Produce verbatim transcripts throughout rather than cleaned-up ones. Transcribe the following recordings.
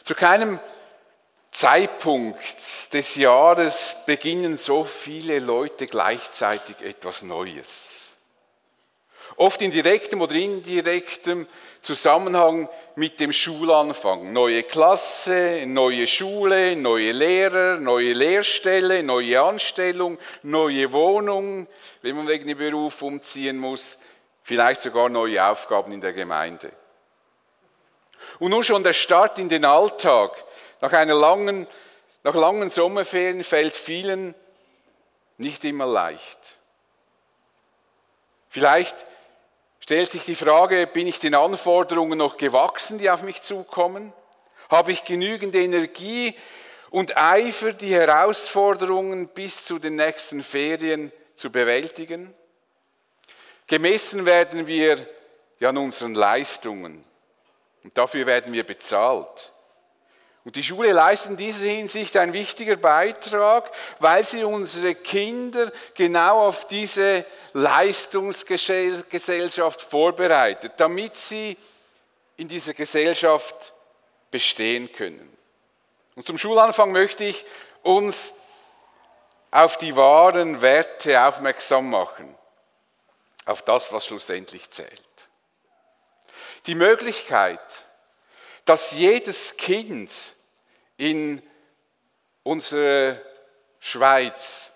Zu keinem Zeitpunkt des Jahres beginnen so viele Leute gleichzeitig etwas Neues. Oft in direktem oder indirektem Zusammenhang mit dem Schulanfang. Neue Klasse, neue Schule, neue Lehrer, neue Lehrstelle, neue Anstellung, neue Wohnung, wenn man wegen dem Beruf umziehen muss, vielleicht sogar neue Aufgaben in der Gemeinde. Und nun schon der Start in den Alltag, nach einer langen, nach langen Sommerferien fällt vielen nicht immer leicht. Vielleicht stellt sich die Frage, bin ich den Anforderungen noch gewachsen, die auf mich zukommen? Habe ich genügend Energie und Eifer, die Herausforderungen bis zu den nächsten Ferien zu bewältigen? Gemessen werden wir ja an unseren Leistungen und dafür werden wir bezahlt. Und die Schule leistet in dieser Hinsicht einen wichtigen Beitrag, weil sie unsere Kinder genau auf diese Leistungsgesellschaft vorbereitet, damit sie in dieser Gesellschaft bestehen können. Und zum Schulanfang möchte ich uns auf die wahren Werte aufmerksam machen, auf das, was schlussendlich zählt. Die Möglichkeit, dass jedes Kind in unserer Schweiz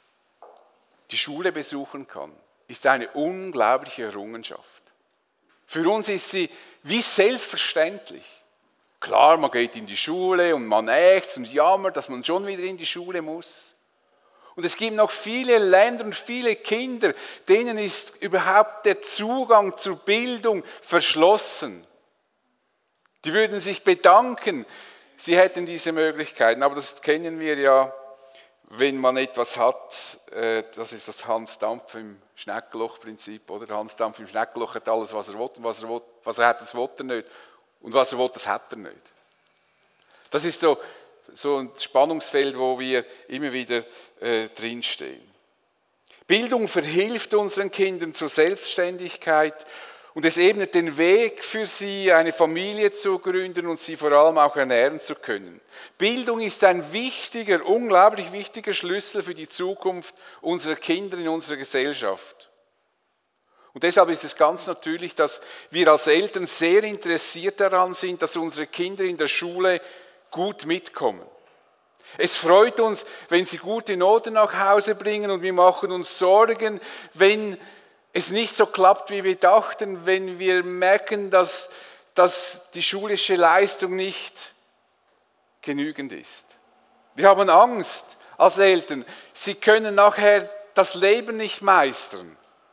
die Schule besuchen kann, ist eine unglaubliche Errungenschaft. Für uns ist sie wie selbstverständlich. Klar, man geht in die Schule und man ächzt und jammert, dass man schon wieder in die Schule muss. Und es gibt noch viele Länder und viele Kinder, denen ist überhaupt der Zugang zur Bildung verschlossen. Die würden sich bedanken, sie hätten diese Möglichkeiten. Aber das kennen wir ja, wenn man etwas hat, das ist das Hans-Dampf im Schneckenloch-Prinzip, oder? Der Hans-Dampf im Schneckenloch hat alles, was er will, und was er, will, was er hat, das will er nicht. Und was er will, das hat er nicht. Das ist so, so ein Spannungsfeld, wo wir immer wieder äh, drinstehen. Bildung verhilft unseren Kindern zur Selbstständigkeit und es ebnet den Weg für sie, eine Familie zu gründen und sie vor allem auch ernähren zu können. Bildung ist ein wichtiger, unglaublich wichtiger Schlüssel für die Zukunft unserer Kinder in unserer Gesellschaft. Und deshalb ist es ganz natürlich, dass wir als Eltern sehr interessiert daran sind, dass unsere Kinder in der Schule gut mitkommen. Es freut uns, wenn sie gute Noten nach Hause bringen und wir machen uns Sorgen, wenn es nicht so klappt, wie wir dachten, wenn wir merken, dass, dass die schulische Leistung nicht genügend ist. Wir haben Angst als Eltern, sie können nachher das Leben nicht meistern.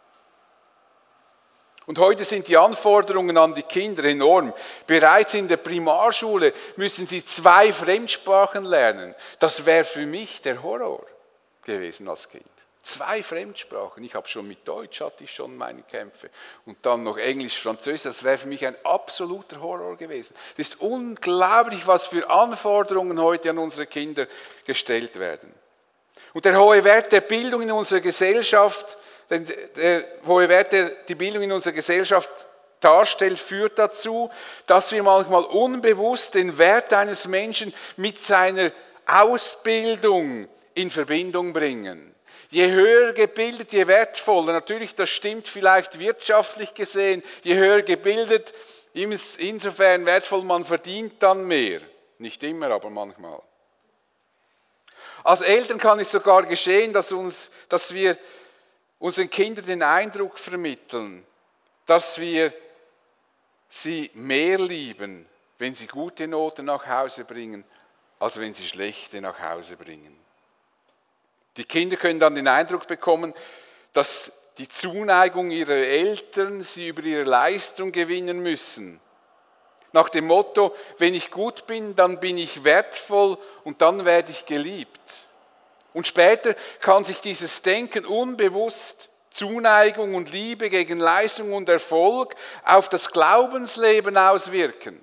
Und heute sind die Anforderungen an die Kinder enorm. Bereits in der Primarschule müssen sie zwei Fremdsprachen lernen. Das wäre für mich der Horror gewesen als Kind. Zwei Fremdsprachen. Ich habe schon mit Deutsch hatte ich schon meine Kämpfe. Und dann noch Englisch, Französisch. Das wäre für mich ein absoluter Horror gewesen. Es ist unglaublich, was für Anforderungen heute an unsere Kinder gestellt werden. Und der hohe Wert der Bildung in unserer Gesellschaft, Denn der hohe Wert, der die Bildung in unserer Gesellschaft darstellt, führt dazu, dass wir manchmal unbewusst den Wert eines Menschen mit seiner Ausbildung in Verbindung bringen. Je höher gebildet, je wertvoller. Natürlich, das stimmt vielleicht wirtschaftlich gesehen. Je höher gebildet, insofern wertvoll, man verdient dann mehr. Nicht immer, aber manchmal. Als Eltern kann es sogar geschehen, dass, uns, dass wir unseren Kindern den Eindruck vermitteln, dass wir sie mehr lieben, wenn sie gute Noten nach Hause bringen, als wenn sie schlechte nach Hause bringen. Die Kinder können dann den Eindruck bekommen, dass die Zuneigung ihrer Eltern sie über ihre Leistung gewinnen müssen. Nach dem Motto, wenn ich gut bin, dann bin ich wertvoll und dann werde ich geliebt. Und später kann sich dieses Denken unbewusst Zuneigung und Liebe gegen Leistung und Erfolg auf das Glaubensleben auswirken.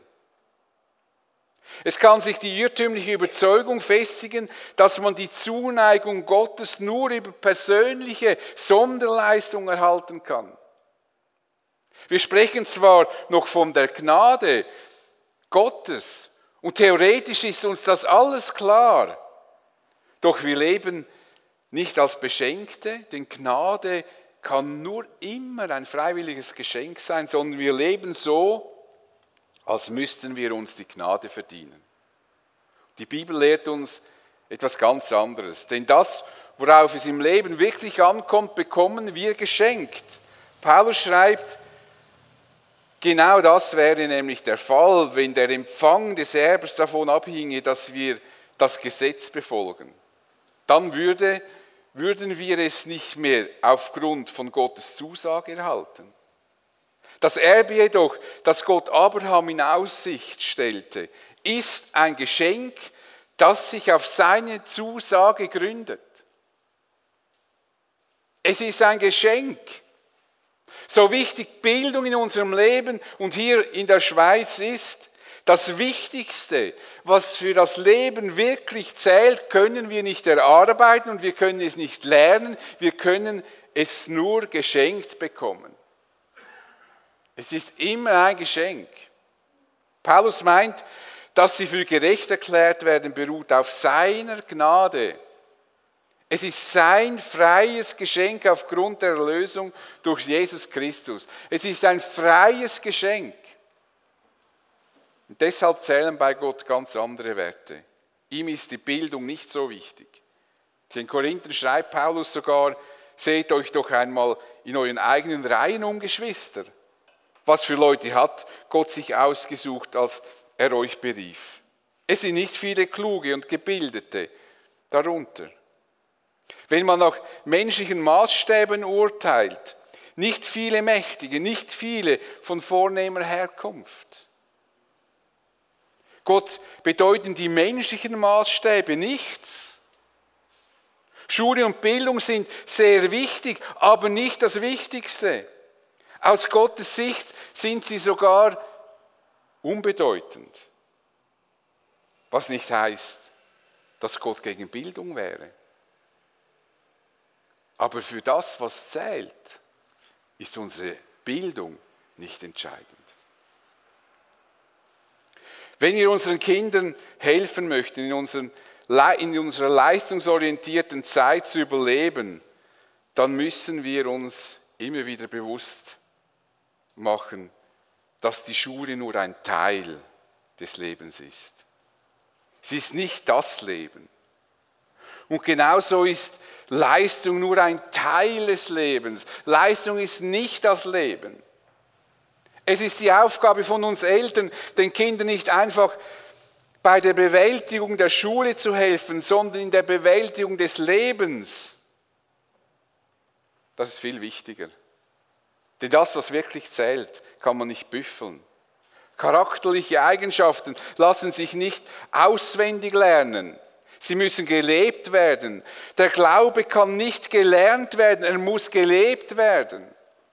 Es kann sich die irrtümliche Überzeugung festigen, dass man die Zuneigung Gottes nur über persönliche Sonderleistung erhalten kann. Wir sprechen zwar noch von der Gnade Gottes Und theoretisch ist uns das alles klar. Doch wir leben nicht als Beschenkte, denn Gnade kann nur immer ein freiwilliges Geschenk sein, sondern wir leben so, als müssten wir uns die Gnade verdienen. Die Bibel lehrt uns etwas ganz anderes, denn das, worauf es im Leben wirklich ankommt, bekommen wir geschenkt. Paulus schreibt, genau das wäre nämlich der Fall, wenn der Empfang des Erbes davon abhinge, dass wir das Gesetz befolgen. Dann würde, würden wir es nicht mehr aufgrund von Gottes Zusage erhalten. Das Erbe jedoch, das Gott Abraham in Aussicht stellte, ist ein Geschenk, das sich auf seine Zusage gründet. Es ist ein Geschenk. So wichtig Bildung in unserem Leben und hier in der Schweiz ist, das Wichtigste, was für das Leben wirklich zählt, können wir nicht erarbeiten und wir können es nicht lernen, wir können es nur geschenkt bekommen. Es ist immer ein Geschenk. Paulus meint, dass sie für gerecht erklärt werden, beruht auf seiner Gnade. Es ist sein freies Geschenk aufgrund der Erlösung durch Jesus Christus. Es ist ein freies Geschenk. Und deshalb zählen bei Gott ganz andere Werte. Ihm ist die Bildung nicht so wichtig. Den Korinthern schreibt Paulus sogar, seht euch doch einmal in euren eigenen Reihen um, Geschwister. Was für Leute hat Gott sich ausgesucht, als er euch berief? Es sind nicht viele Kluge und Gebildete darunter. Wenn man nach menschlichen Maßstäben urteilt, nicht viele Mächtige, nicht viele von vornehmer Herkunft. Gott bedeuten die menschlichen Maßstäbe nichts. Schule und Bildung sind sehr wichtig, aber nicht das Wichtigste. Aus Gottes Sicht sind sie sogar unbedeutend. Was nicht heißt, dass Gott gegen Bildung wäre. Aber für das, was zählt, ist unsere Bildung nicht entscheidend. Wenn wir unseren Kindern helfen möchten, in, unseren, in unserer leistungsorientierten Zeit zu überleben, dann müssen wir uns immer wieder bewusst machen, dass die Schule nur ein Teil des Lebens ist. Sie ist nicht das Leben. Und genauso ist Leistung nur ein Teil des Lebens. Leistung ist nicht das Leben. Es ist die Aufgabe von uns Eltern, den Kindern nicht einfach bei der Bewältigung der Schule zu helfen, sondern in der Bewältigung des Lebens. Das ist viel wichtiger. Denn das, was wirklich zählt, kann man nicht büffeln. Charakterliche Eigenschaften lassen sich nicht auswendig lernen. Sie müssen gelebt werden. Der Glaube kann nicht gelernt werden, er muss gelebt werden.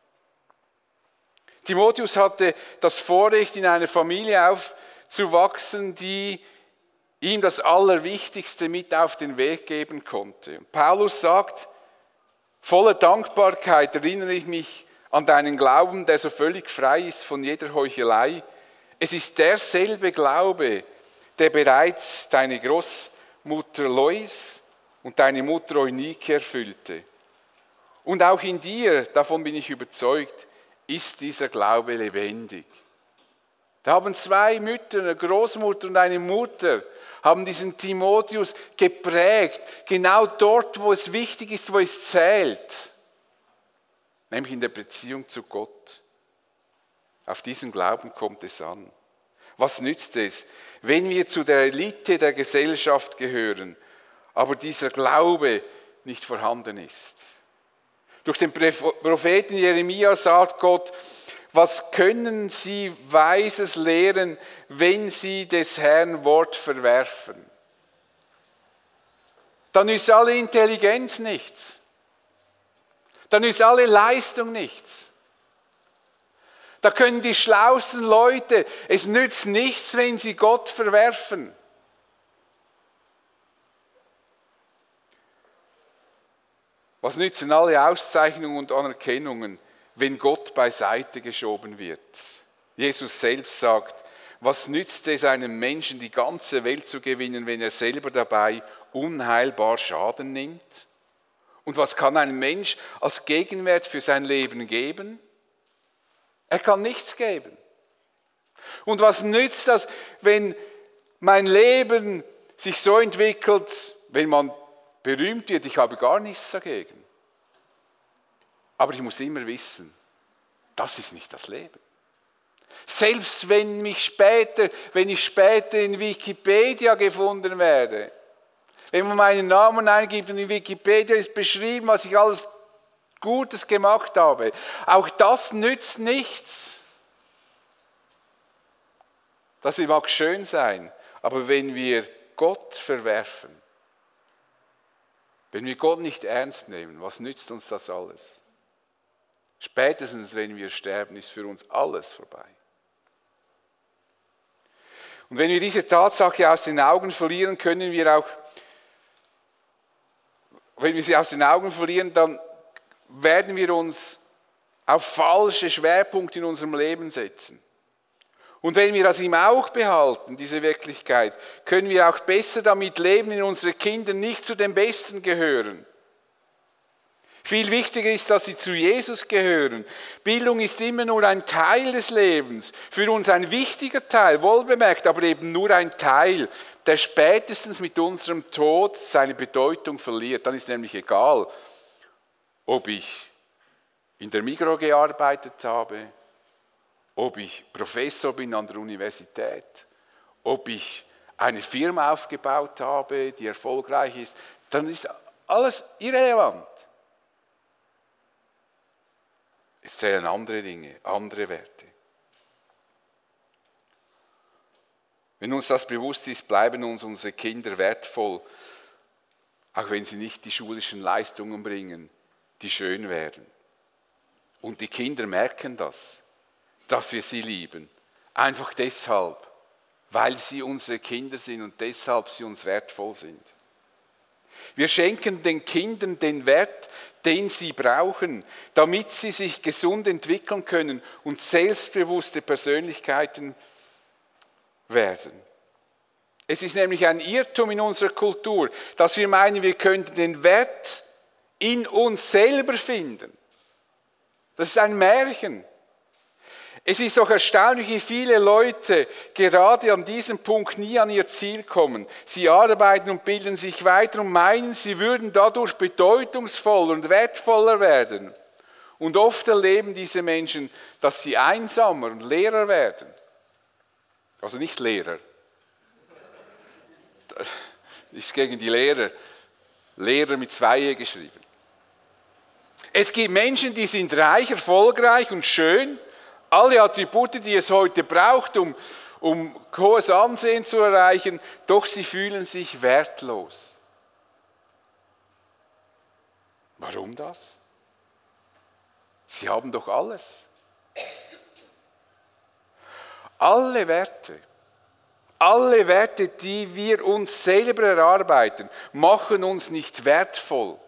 Timotheus hatte das Vorrecht, in einer Familie aufzuwachsen, die ihm das Allerwichtigste mit auf den Weg geben konnte. Paulus sagt, voller Dankbarkeit erinnere ich mich an deinen Glauben, der so völlig frei ist von jeder Heuchelei. Es ist derselbe Glaube, der bereits deine Großmutter Lois und deine Mutter Eunike erfüllte. Und auch in dir, davon bin ich überzeugt, ist dieser Glaube lebendig. Da haben zwei Mütter, eine Großmutter und eine Mutter, haben diesen Timotheus geprägt, genau dort, wo es wichtig ist, wo es zählt, nämlich in der Beziehung zu Gott. Auf diesen Glauben kommt es an. Was nützt es, wenn wir zu der Elite der Gesellschaft gehören, aber dieser Glaube nicht vorhanden ist? Durch den Propheten Jeremia sagt Gott, was können sie Weises lehren, wenn sie des Herrn Wort verwerfen? Dann ist alle Intelligenz nichts. Dann ist alle Leistung nichts. Da können die schlauesten Leute, es nützt nichts, wenn sie Gott verwerfen. Was nützen alle Auszeichnungen und Anerkennungen, wenn Gott beiseite geschoben wird? Jesus selbst sagt, Was nützt es einem Menschen, die ganze Welt zu gewinnen, wenn er selber dabei unheilbar Schaden nimmt? Und was kann ein Mensch als Gegenwert für sein Leben geben? Er kann nichts geben. Und was nützt das, wenn mein Leben sich so entwickelt, wenn man berühmt wird? Ich habe gar nichts dagegen. Aber ich muss immer wissen, das ist nicht das Leben. Selbst wenn mich später, wenn ich später in Wikipedia gefunden werde, wenn man meinen Namen eingibt und in Wikipedia ist beschrieben, was ich alles Gutes gemacht habe, auch das nützt nichts. Das mag schön sein, aber wenn wir Gott verwerfen, wenn wir Gott nicht ernst nehmen, was nützt uns das alles? Spätestens, wenn wir sterben, ist für uns alles vorbei. Und wenn wir diese Tatsache aus den Augen verlieren, können wir auch, wenn wir sie aus den Augen verlieren, dann werden wir uns auf falsche Schwerpunkte in unserem Leben setzen. Und wenn wir das im Auge behalten, diese Wirklichkeit, können wir auch besser damit leben, wenn unsere Kinder nicht zu den Besten gehören. Viel wichtiger ist, dass sie zu Jesus gehören. Bildung ist immer nur ein Teil des Lebens, für uns ein wichtiger Teil, wohlbemerkt, aber eben nur ein Teil, der spätestens mit unserem Tod seine Bedeutung verliert. Dann ist nämlich egal, ob ich in der Migros gearbeitet habe, ob ich Professor bin an der Universität, ob ich eine Firma aufgebaut habe, die erfolgreich ist, dann ist alles irrelevant. Es zählen andere Dinge, andere Werte. Wenn uns das bewusst ist, bleiben uns unsere Kinder wertvoll, auch wenn sie nicht die schulischen Leistungen bringen, die schön werden. Und die Kinder merken das, dass wir sie lieben. Einfach deshalb, weil sie unsere Kinder sind und deshalb sie uns wertvoll sind. Wir schenken den Kindern den Wert, den sie brauchen, damit sie sich gesund entwickeln können und selbstbewusste Persönlichkeiten werden. Es ist nämlich ein Irrtum in unserer Kultur, dass wir meinen, wir könnten den Wert in uns selber finden. Das ist ein Märchen. Es ist doch erstaunlich, wie viele Leute gerade an diesem Punkt nie an ihr Ziel kommen. Sie arbeiten und bilden sich weiter und meinen, sie würden dadurch bedeutungsvoller und wertvoller werden. Und oft erleben diese Menschen, dass sie einsamer und leerer werden. Also nicht Lehrer. Das ist gegen die Lehrer. Lehrer mit zwei E geschrieben. Es gibt Menschen, die sind reich, erfolgreich und schön. Alle Attribute, die es heute braucht, um, um hohes Ansehen zu erreichen, doch sie fühlen sich wertlos. Warum das? Sie haben doch alles. Alle Werte, alle Werte, die wir uns selber erarbeiten, machen uns nicht wertvoll.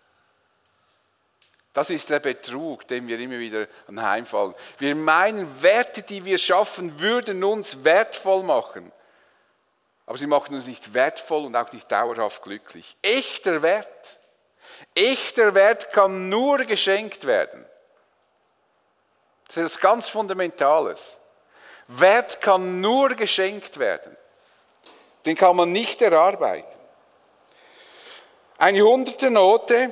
Das ist der Betrug, dem wir immer wieder anheimfallen. Wir meinen, Werte, die wir schaffen, würden uns wertvoll machen. Aber sie machen uns nicht wertvoll und auch nicht dauerhaft glücklich. Echter Wert, echter Wert kann nur geschenkt werden. Das ist etwas ganz Fundamentales. Wert kann nur geschenkt werden. Den kann man nicht erarbeiten. Eine Hunderternote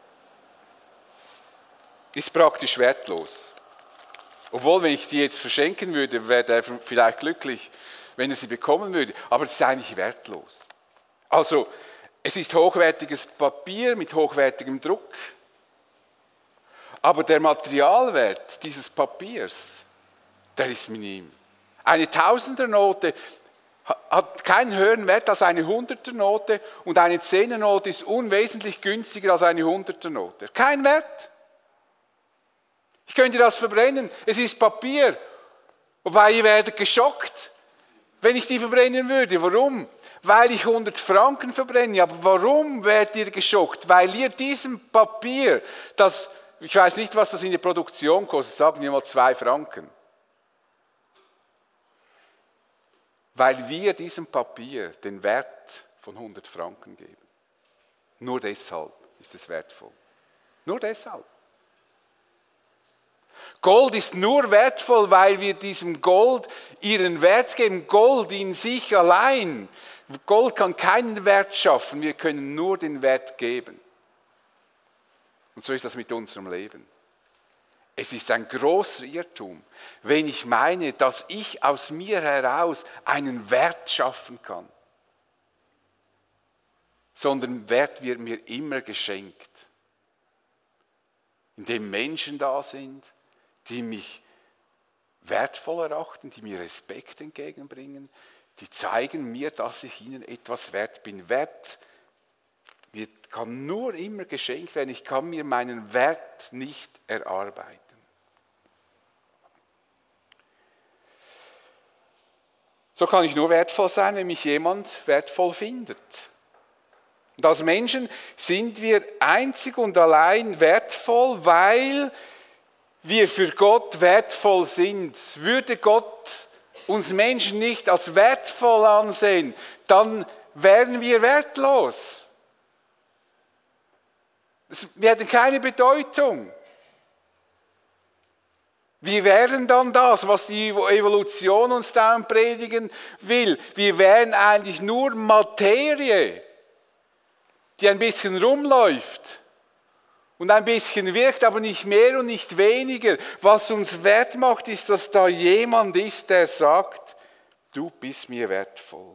ist praktisch wertlos. Obwohl, wenn ich die jetzt verschenken würde, wäre er vielleicht glücklich, wenn er sie bekommen würde. Aber es ist eigentlich wertlos. Also, es ist hochwertiges Papier mit hochwertigem Druck. Aber der Materialwert dieses Papiers, der ist minim. Eine Tausendernote hat keinen höheren Wert als eine Hunderternote und eine Zehnernote ist unwesentlich günstiger als eine Hunderternote. Kein Wert. Ich könnte das verbrennen, es ist Papier. Wobei ihr werdet geschockt, wenn ich die verbrennen würde. Warum? Weil ich hundert Franken verbrenne. Aber warum werdet ihr geschockt? Weil ihr diesem Papier, das, ich weiß nicht, was das in der Produktion kostet, sagen wir mal zwei Franken. weil wir diesem Papier den Wert von hundert Franken geben. Nur deshalb ist es wertvoll. Nur deshalb. Gold ist nur wertvoll, weil wir diesem Gold ihren Wert geben. Gold in sich allein. Gold kann keinen Wert schaffen, wir können nur den Wert geben. Und so ist das mit unserem Leben. Es ist ein großer Irrtum, wenn ich meine, dass ich aus mir heraus einen Wert schaffen kann. Sondern Wert wird mir immer geschenkt. Indem Menschen da sind, die mich wertvoll erachten, die mir Respekt entgegenbringen, die zeigen mir, dass ich ihnen etwas wert bin. Wert wird, kann nur immer geschenkt werden. Ich kann mir meinen Wert nicht erarbeiten. So kann ich nur wertvoll sein, wenn mich jemand wertvoll findet. Und als Menschen sind wir einzig und allein wertvoll, weil wir für Gott wertvoll sind. Würde Gott uns Menschen nicht als wertvoll ansehen, dann wären wir wertlos. Wir hätten keine Bedeutung. Wir wären dann das, was die Evolution uns dauernd predigen will. Wir wären eigentlich nur Materie, die ein bisschen rumläuft und ein bisschen wirkt, aber nicht mehr und nicht weniger. Was uns wert macht, ist, dass da jemand ist, der sagt, du bist mir wertvoll.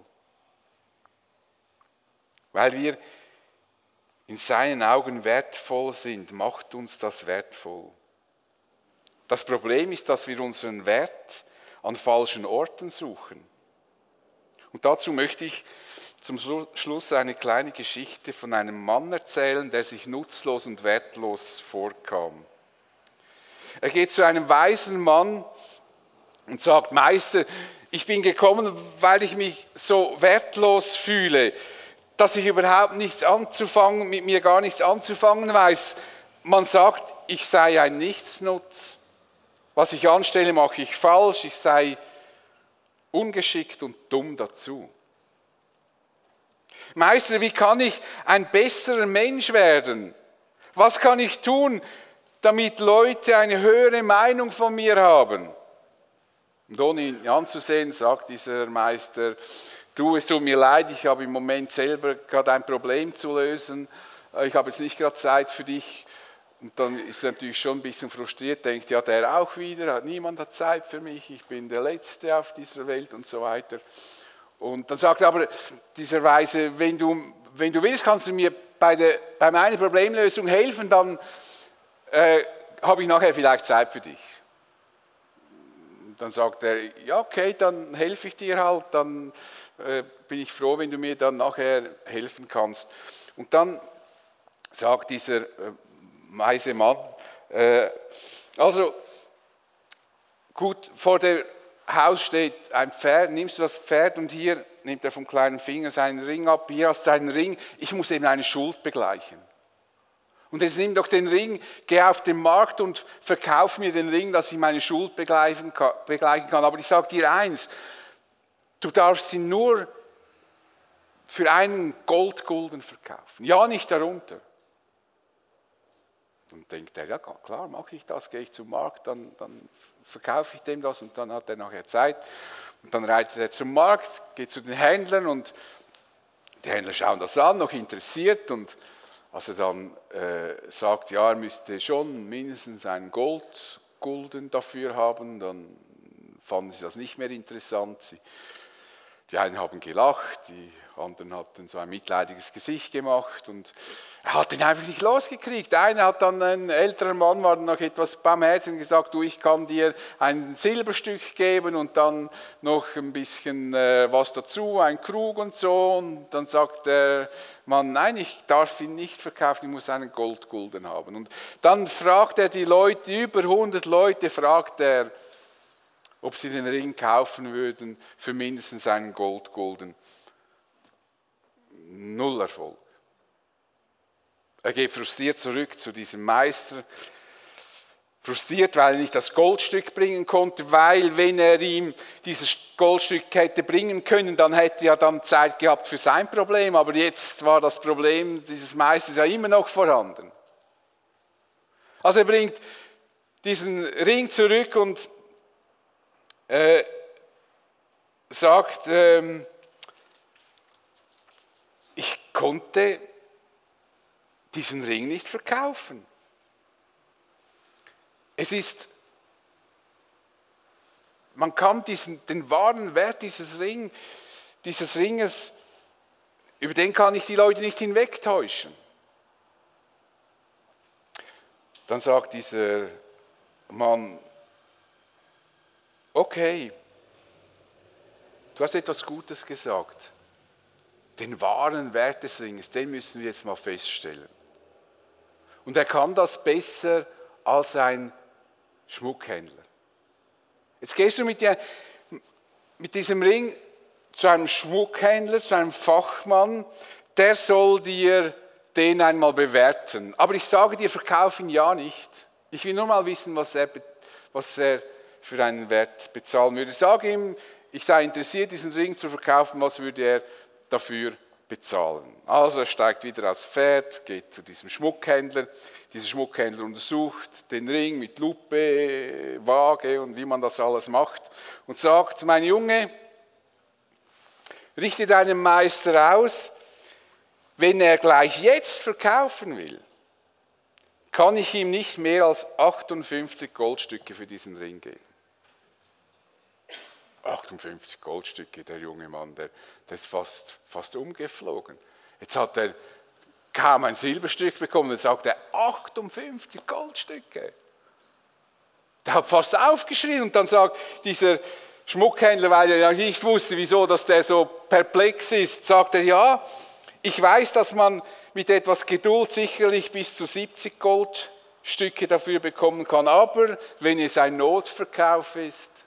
Weil wir in seinen Augen wertvoll sind, macht uns das wertvoll. Das Problem ist, dass wir unseren Wert an falschen Orten suchen. Und dazu möchte ich zum Schluss eine kleine Geschichte von einem Mann erzählen, der sich nutzlos und wertlos vorkam. Er geht zu einem weisen Mann und sagt, Meister, ich bin gekommen, weil ich mich so wertlos fühle, dass ich überhaupt nichts anzufangen, mit mir gar nichts anzufangen weiß. Man sagt, ich sei ein Nichtsnutz. Was ich anstelle, mache ich falsch. Ich sei ungeschickt und dumm dazu. Meister, wie kann ich ein besserer Mensch werden? Was kann ich tun, damit Leute eine höhere Meinung von mir haben? Und ohne ihn anzusehen, sagt dieser Meister, du, es tut mir leid, ich habe im Moment selber gerade ein Problem zu lösen. Ich habe jetzt nicht gerade Zeit für dich. Und dann ist er natürlich schon ein bisschen frustriert, denkt, ja, der auch wieder, niemand hat Zeit für mich, ich bin der Letzte auf dieser Welt und so weiter. Und dann sagt er aber dieser Weise, wenn du, wenn du willst, kannst du mir bei, der, bei meiner Problemlösung helfen, dann äh, habe ich nachher vielleicht Zeit für dich. Dann sagt er, ja okay, dann helfe ich dir halt, dann äh, bin ich froh, wenn du mir dann nachher helfen kannst. Und dann sagt dieser äh, weise Mann, äh, also gut, vor der Haus steht ein Pferd, nimmst du das Pferd und hier nimmt er vom kleinen Finger seinen Ring ab, hier hast du einen Ring, ich muss eben eine Schuld begleichen. Und jetzt nimm doch den Ring, geh auf den Markt und verkauf mir den Ring, dass ich meine Schuld begleichen kann. Aber ich sage dir eins, du darfst ihn nur für einen Goldgulden verkaufen, ja nicht darunter. Und denkt er, ja klar, mache ich das, gehe ich zum Markt, dann, dann verkaufe ich dem das und dann hat er nachher Zeit. Und dann reitet er zum Markt, geht zu den Händlern und die Händler schauen das an, noch interessiert. Und als er dann äh, sagt, ja, er müsste schon mindestens einen Goldgulden dafür haben, dann fanden sie das nicht mehr interessant. Sie, die einen haben gelacht, die anderen hatten so ein mitleidiges Gesicht gemacht und er hat ihn einfach nicht losgekriegt. Einer hat dann, ein älterer Mann, war dann noch etwas barmherzig und gesagt, du, ich kann dir ein Silberstück geben und dann noch ein bisschen äh, was dazu, ein Krug und so. Und dann sagt der Mann, nein, ich darf ihn nicht verkaufen, ich muss einen Goldgulden haben. Und dann fragt er die Leute, über hundert Leute fragt er, ob sie den Ring kaufen würden für mindestens einen Goldgulden. Null Erfolg. Er geht frustriert zurück zu diesem Meister Frustriert, weil er nicht das Goldstück bringen konnte, weil wenn er ihm dieses Goldstück hätte bringen können, dann hätte er dann Zeit gehabt für sein Problem. Aber jetzt war das Problem dieses Meisters ja immer noch vorhanden. Also er bringt diesen Ring zurück und äh, sagt, ähm, ich konnte diesen Ring nicht verkaufen. Es ist, man kann diesen, den wahren Wert dieses, Ring, dieses Ringes, über den kann ich die Leute nicht hinwegtäuschen. Dann sagt dieser Mann, okay, du hast etwas Gutes gesagt. Den wahren Wert des Ringes, den müssen wir jetzt mal feststellen. Und er kann das besser als ein Schmuckhändler. Jetzt gehst du mit, der, mit diesem Ring zu einem Schmuckhändler, zu einem Fachmann, der soll dir den einmal bewerten. Aber ich sage dir, verkauf ihn ja nicht. Ich will nur mal wissen, was er, was er für einen Wert bezahlen würde. Ich sage ihm, ich sei interessiert, diesen Ring zu verkaufen, was würde er dafür bezahlen. Also er steigt wieder aufs Pferd, geht zu diesem Schmuckhändler. Dieser Schmuckhändler untersucht den Ring mit Lupe, Waage und wie man das alles macht und sagt, mein Junge, richte deinem Meister aus, wenn er gleich jetzt verkaufen will, kann ich ihm nicht mehr als achtundfünfzig Goldstücke für diesen Ring geben. achtundfünfzig Goldstücke, der junge Mann, der, der ist fast, fast umgeflogen. Jetzt hat er kaum ein Silberstück bekommen, jetzt sagt er achtundfünfzig Goldstücke. Der hat fast aufgeschrien und dann sagt dieser Schmuckhändler, weil er ja nicht wusste, wieso, dass der so perplex ist, sagt er, ja, ich weiß, dass man mit etwas Geduld sicherlich bis zu siebzig Goldstücke dafür bekommen kann, aber wenn es ein Notverkauf ist,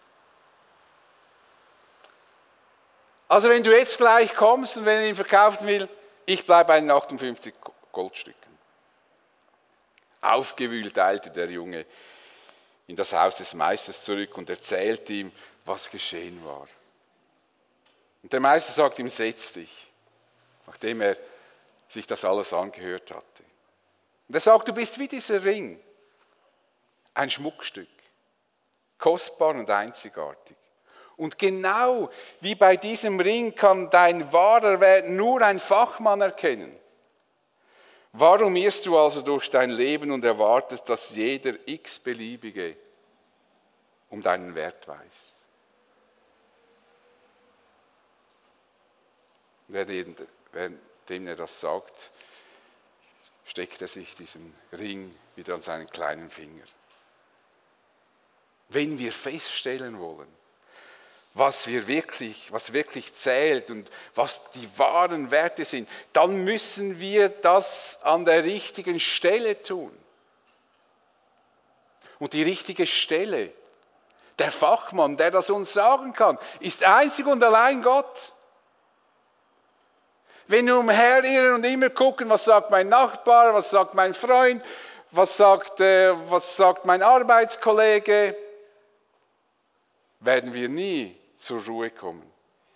also wenn du jetzt gleich kommst und wenn er ihn verkaufen will, ich bleibe bei den achtundfünfzig Goldstücken. Aufgewühlt eilte der Junge in das Haus des Meisters zurück und erzählt ihm, was geschehen war. Und der Meister sagt ihm, setz dich, nachdem er sich das alles angehört hatte. Und er sagt, du bist wie dieser Ring, ein Schmuckstück, kostbar und einzigartig. Und genau wie bei diesem Ring kann dein wahrer Wert nur ein Fachmann erkennen. Warum irrst du also durch dein Leben und erwartest, dass jeder x-beliebige um deinen Wert weiß? Währenddem er das sagt, steckt er sich diesen Ring wieder an seinen kleinen Finger. Wenn wir feststellen wollen, was wir wirklich, was wirklich zählt und was die wahren Werte sind, dann müssen wir das an der richtigen Stelle tun. Und die richtige Stelle, der Fachmann, der das uns sagen kann, ist einzig und allein Gott. Wenn wir umherirren und immer gucken, was sagt mein Nachbar, was sagt mein Freund, was sagt, äh, was sagt mein Arbeitskollege, werden wir nie zur Ruhe kommen.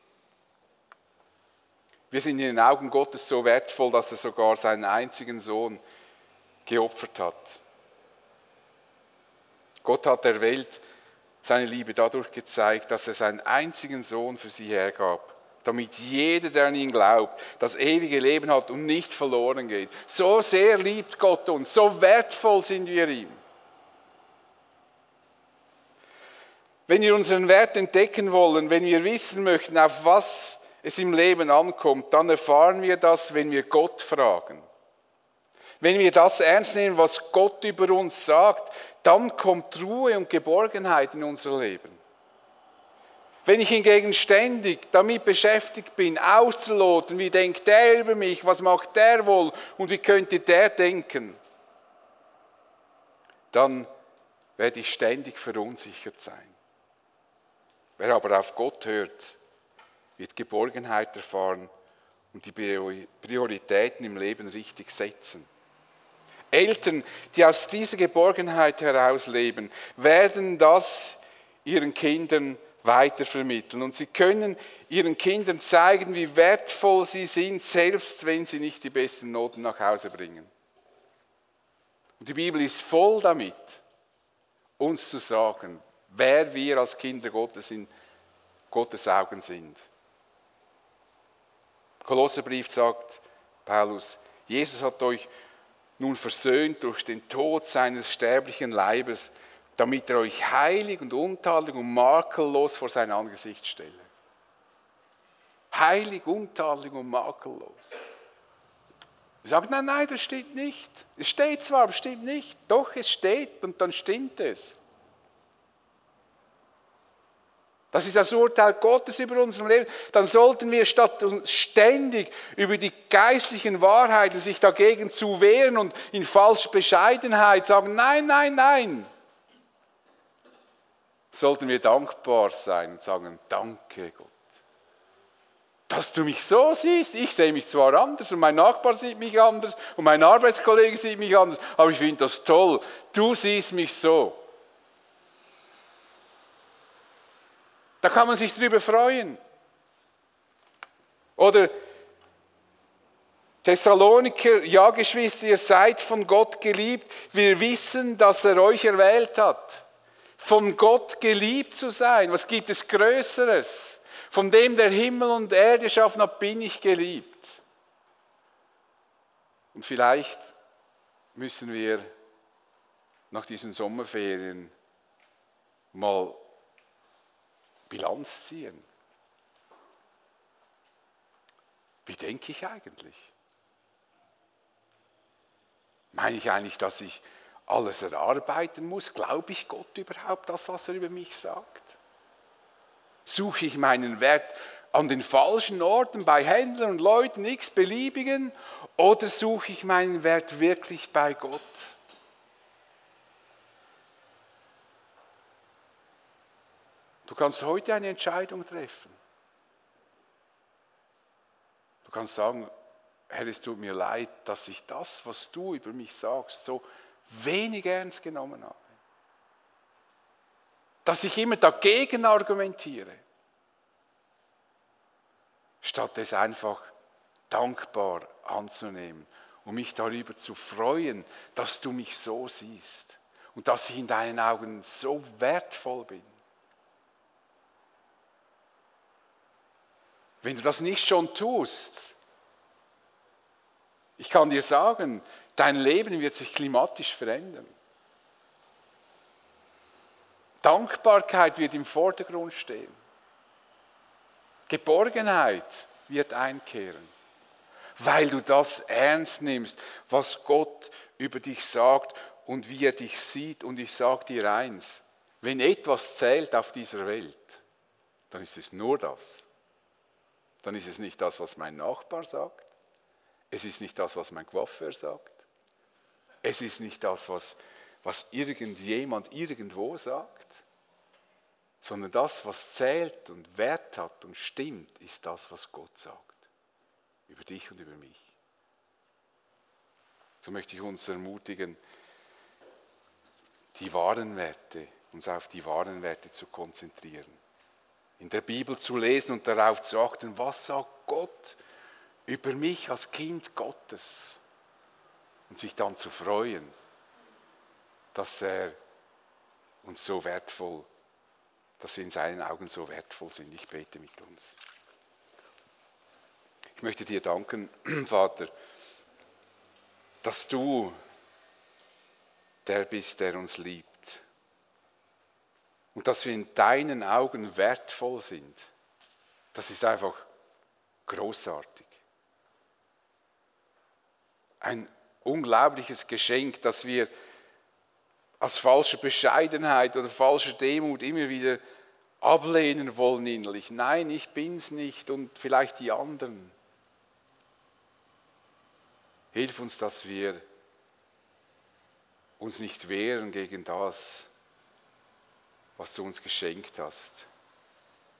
Wir sind in den Augen Gottes so wertvoll, dass er sogar seinen einzigen Sohn geopfert hat. Gott hat der Welt seine Liebe dadurch gezeigt, dass er seinen einzigen Sohn für sie hergab, damit jeder, der an ihn glaubt, das ewige Leben hat und nicht verloren geht. So sehr liebt Gott uns, so wertvoll sind wir ihm. Wenn wir unseren Wert entdecken wollen, wenn wir wissen möchten, auf was es im Leben ankommt, dann erfahren wir das, wenn wir Gott fragen. Wenn wir das ernst nehmen, was Gott über uns sagt, dann kommt Ruhe und Geborgenheit in unser Leben. Wenn ich hingegen ständig damit beschäftigt bin, auszuloten, wie denkt der über mich, was macht der wohl und wie könnte der denken, dann werde ich ständig verunsichert sein. Wer aber auf Gott hört, wird Geborgenheit erfahren und die Prioritäten im Leben richtig setzen. Eltern, die aus dieser Geborgenheit heraus leben, werden das ihren Kindern weitervermitteln. Und sie können ihren Kindern zeigen, wie wertvoll sie sind, selbst wenn sie nicht die besten Noten nach Hause bringen. Und die Bibel ist voll damit, uns zu sagen, wer wir als Kinder Gottes in Gottes Augen sind. Kolosserbrief sagt Paulus, Jesus hat euch nun versöhnt durch den Tod seines sterblichen Leibes, damit er euch heilig und untadelig und makellos vor sein Angesicht stelle. Heilig, untadelig und makellos. Sie sagen, nein, nein, das stimmt nicht. Es steht zwar, aber stimmt nicht. Doch, es steht und dann stimmt es. Das ist das Urteil Gottes über unserem Leben. Dann sollten wir statt uns ständig über die geistlichen Wahrheiten sich dagegen zu wehren und in falscher Bescheidenheit sagen, nein, nein, nein. Sollten wir dankbar sein und sagen, danke Gott, dass du mich so siehst. Ich sehe mich zwar anders und mein Nachbar sieht mich anders und mein Arbeitskollege sieht mich anders, aber ich finde das toll. Du siehst mich so. Da kann man sich drüber freuen. Oder Thessaloniker, ja Geschwister, ihr seid von Gott geliebt. Wir wissen, dass er euch erwählt hat. Von Gott geliebt zu sein. Was gibt es Größeres? Von dem der Himmel und Erde geschaffen hat, bin ich geliebt. Und vielleicht müssen wir nach diesen Sommerferien mal Bilanz ziehen. Wie denke ich eigentlich? Meine ich eigentlich, dass ich alles erarbeiten muss? Glaube ich Gott überhaupt das, was er über mich sagt? Suche ich meinen Wert an den falschen Orten, bei Händlern und Leuten, x-beliebigen, oder suche ich meinen Wert wirklich bei Gott? Du kannst heute eine Entscheidung treffen. Du kannst sagen, Herr, es tut mir leid, dass ich das, was du über mich sagst, so wenig ernst genommen habe. Dass ich immer dagegen argumentiere, statt es einfach dankbar anzunehmen und mich darüber zu freuen, dass du mich so siehst und dass ich in deinen Augen so wertvoll bin. Wenn du das nicht schon tust, ich kann dir sagen, dein Leben wird sich klimatisch verändern. Dankbarkeit wird im Vordergrund stehen. Geborgenheit wird einkehren, weil du das ernst nimmst, was Gott über dich sagt und wie er dich sieht. Und ich sage dir eins, wenn etwas zählt auf dieser Welt, dann ist es nur das. Dann ist es nicht das, was mein Nachbar sagt. Es ist nicht das, was mein Coiffeur sagt. Es ist nicht das, was, was irgendjemand irgendwo sagt. Sondern das, was zählt und Wert hat und stimmt, ist das, was Gott sagt. Über dich und über mich. So möchte ich uns ermutigen, die wahren Werte, uns auf die wahren Werte zu konzentrieren. In der Bibel zu lesen und darauf zu achten, was sagt Gott über mich als Kind Gottes? Und sich dann zu freuen, dass er uns so wertvoll, dass wir in seinen Augen so wertvoll sind. Ich bete mit uns. Ich möchte dir danken, Vater, dass du der bist, der uns liebt. Und dass wir in deinen Augen wertvoll sind, das ist einfach großartig. Ein unglaubliches Geschenk, das wir aus falscher Bescheidenheit oder falscher Demut immer wieder ablehnen wollen innerlich. Nein, ich bin's nicht und vielleicht die anderen. Hilf uns, dass wir uns nicht wehren gegen das, was du uns geschenkt hast,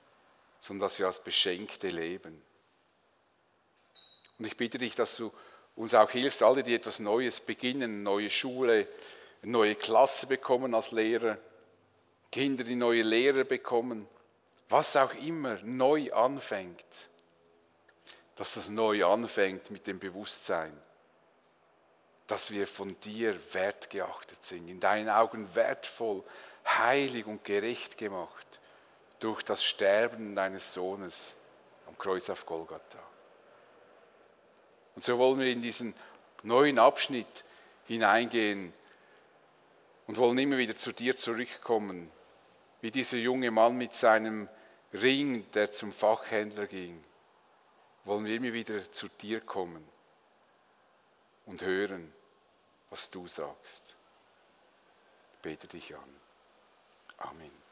sondern dass wir als Beschenkte leben. Und ich bitte dich, dass du uns auch hilfst, alle, die etwas Neues beginnen, eine neue Schule, eine neue Klasse bekommen als Lehrer, Kinder, die neue Lehrer bekommen, was auch immer neu anfängt, dass das neu anfängt mit dem Bewusstsein, dass wir von dir wertgeachtet sind, in deinen Augen wertvoll, heilig und gerecht gemacht durch das Sterben deines Sohnes am Kreuz auf Golgatha. Und so wollen wir in diesen neuen Abschnitt hineingehen und wollen immer wieder zu dir zurückkommen, wie dieser junge Mann mit seinem Ring, der zum Fachhändler ging, wollen wir immer wieder zu dir kommen und hören, was du sagst. Ich bete dich an. Amen.